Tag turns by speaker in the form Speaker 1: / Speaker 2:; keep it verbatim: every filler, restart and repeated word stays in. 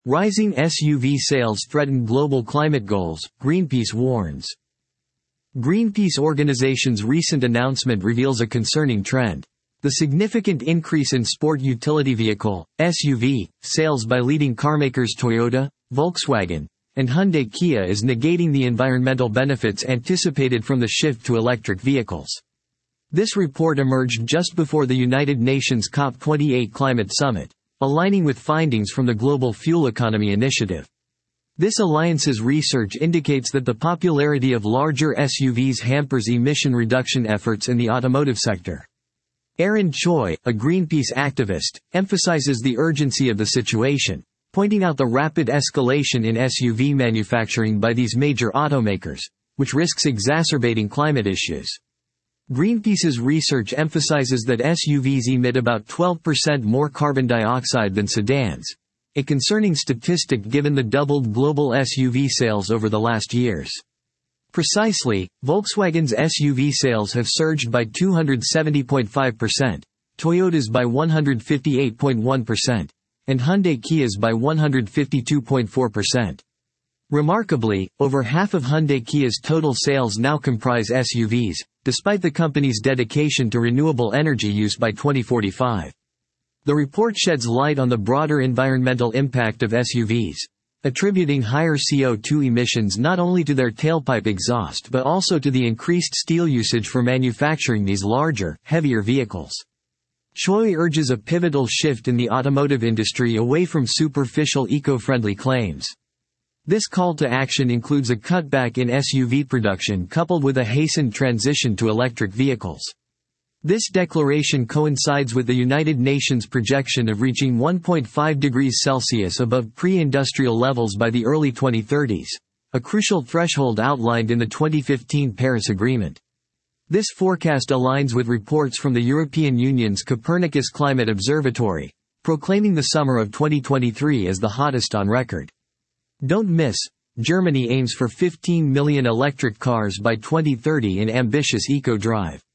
Speaker 1: Rising S U V sales threaten global climate goals, Greenpeace warns. Greenpeace organization's recent announcement reveals a concerning trend. The significant increase in sport utility vehicle, S U V, sales by leading carmakers Toyota, Volkswagen, and Hyundai Kia is negating the environmental benefits anticipated from the shift to electric vehicles. This report emerged just before the United Nations COP twenty-eight climate summit, aligning with findings from the Global Fuel Economy Initiative. This alliance's research indicates that the popularity of larger S U Vs hampers emission reduction efforts in the automotive sector. Aaron Choi, a Greenpeace activist, emphasizes the urgency of the situation, pointing out the rapid escalation in S U V manufacturing by these major automakers, which risks exacerbating climate issues. Greenpeace's research emphasizes that S U Vs emit about twelve percent more carbon dioxide than sedans, a concerning statistic given the doubled global S U V sales over the last years. Precisely, Volkswagen's S U V sales have surged by two hundred seventy point five percent, Toyota's by one hundred fifty-eight point one percent, and Hyundai Kia's by one hundred fifty-two point four percent. Remarkably, over half of Hyundai Kia's total sales now comprise S U Vs, despite the company's dedication to renewable energy use by twenty forty-five. The report sheds light on the broader environmental impact of S U Vs, attributing higher C O two emissions not only to their tailpipe exhaust but also to the increased steel usage for manufacturing these larger, heavier vehicles. Choi urges a pivotal shift in the automotive industry away from superficial eco-friendly claims. This call to action includes a cutback in S U V production coupled with a hastened transition to electric vehicles. This declaration coincides with the United Nations projection of reaching one point five degrees Celsius above pre-industrial levels by the early twenty thirties, a crucial threshold outlined in the twenty fifteen Paris Agreement. This forecast aligns with reports from the European Union's Copernicus Climate Observatory, proclaiming the summer of twenty twenty-three as the hottest on record. Don't miss, Germany aims for fifteen million electric cars by twenty thirty in ambitious eco-drive.